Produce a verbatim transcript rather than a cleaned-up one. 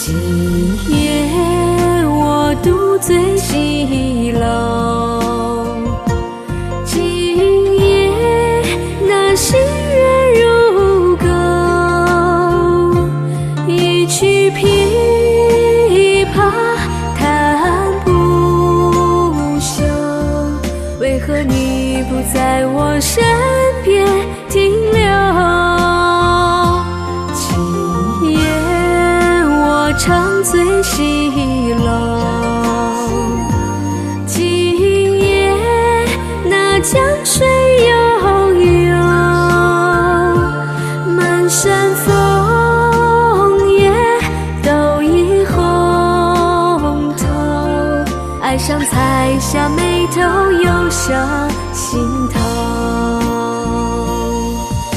今夜我独醉西楼，今夜那新月如钩，一曲琵琶弹不休。为何你不在我身边停留？今夜我长醉西楼，今夜那江水悠悠，满山枫叶都已红透，爱上彩霞眉头，又上心头。